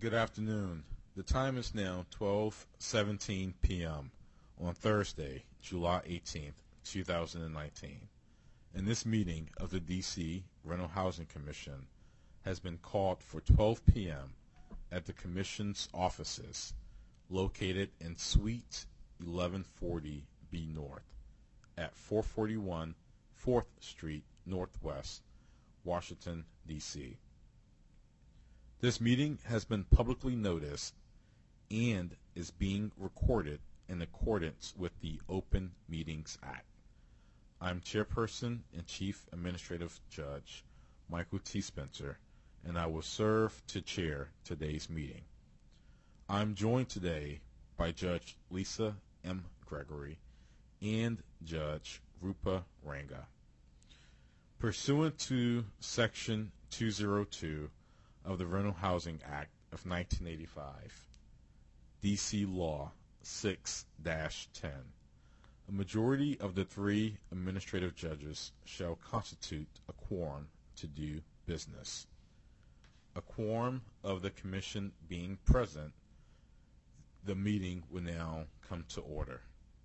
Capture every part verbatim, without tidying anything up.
Good afternoon. The time is now twelve seventeen p m on Thursday, July eighteenth, two thousand nineteen, and this meeting of the D C Rental Housing Commission has been called for twelve p m at the Commission's offices located in Suite eleven forty B North at four forty-one fourth Street Northwest, Washington, D C This meeting has been publicly noticed and is being recorded in accordance with the Open Meetings Act. I'm Chairperson and Chief Administrative Judge Michael T. Spencer, and I will serve to chair today's meeting. I'm joined today by Judge Lisa M. Gregory and Judge Rupa Ranga. Pursuant to Section two oh two of the Rental Housing Act of nineteen eighty-five, D C Law six dash ten, a majority of the three administrative judges shall constitute a quorum to do business. A quorum of the Commission being present, the meeting will now come to order.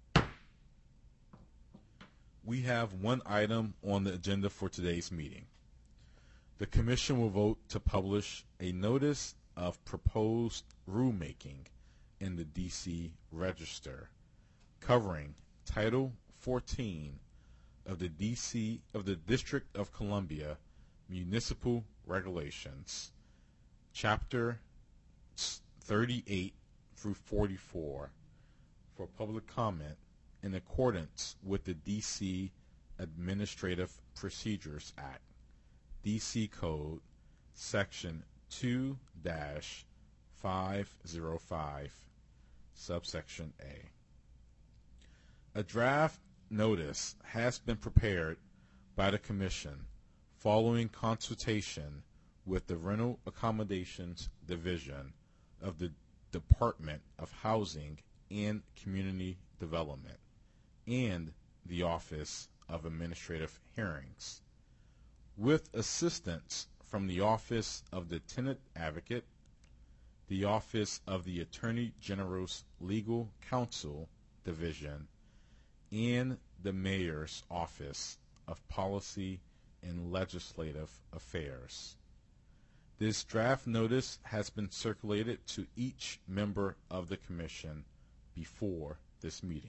We have one item on the agenda for today's meeting. The Commission will vote to publish a notice of proposed rulemaking in the D C Register covering Title fourteen of the D C of the District of Columbia Municipal Regulations, Chapter thirty-eight through forty-four, for public comment in accordance with the D C Administrative Procedures Act, D C Code, Section two dash five oh five, subsection A. A draft notice has been prepared by the Commission following consultation with the Rental Accommodations Division of the Department of Housing and Community Development and the Office of Administrative Hearings, with assistance from the Office of the Tenant Advocate, the Office of the Attorney General's Legal Counsel Division, and the Mayor's Office of Policy and Legislative Affairs. This draft notice has been circulated to each member of the Commission before this meeting.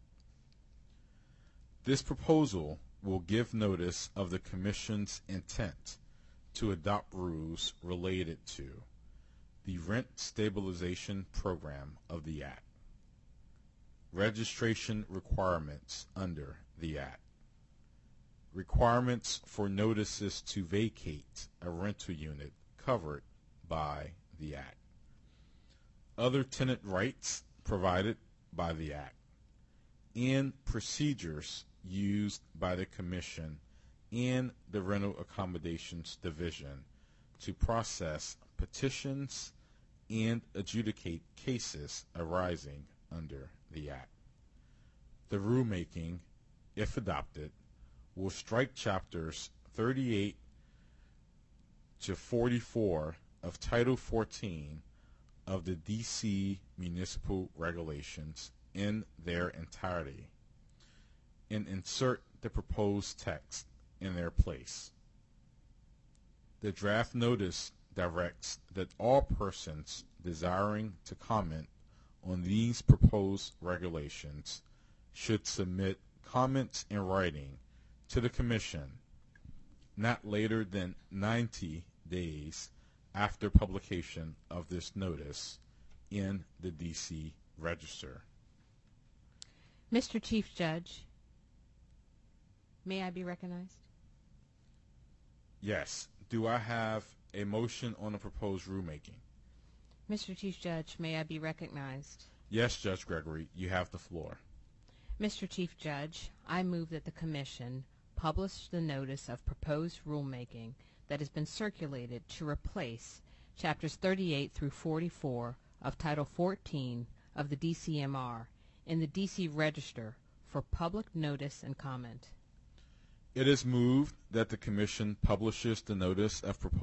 This proposal will give notice of the Commission's intent to adopt rules related to the Rent Stabilization Program of the Act, registration requirements under the Act, requirements for notices to vacate a rental unit covered by the Act, other tenant rights provided by the Act, and procedures used by the Commission and the Rental Accommodations Division to process petitions and adjudicate cases arising under the Act. The rulemaking, if adopted, will strike chapters thirty-eight to forty-four of Title fourteen of the D C Municipal Regulations in their entirety and insert the proposed text in their place. The draft notice directs that all persons desiring to comment on these proposed regulations should submit comments in writing to the Commission not later than ninety days after publication of this notice in the D C Register. Mister Chief Judge, may I be recognized? Yes. Do I have a motion on the proposed rulemaking? Mister Chief Judge, may I be recognized? Yes, Judge Gregory, you have the floor. Mister Chief Judge, I move that the Commission publish the notice of proposed rulemaking that has been circulated to replace Chapters thirty-eight through forty-four of Title fourteen of the D C M R in the D C Register for public notice and comment. It is moved that the Commission publishes the notice of proposed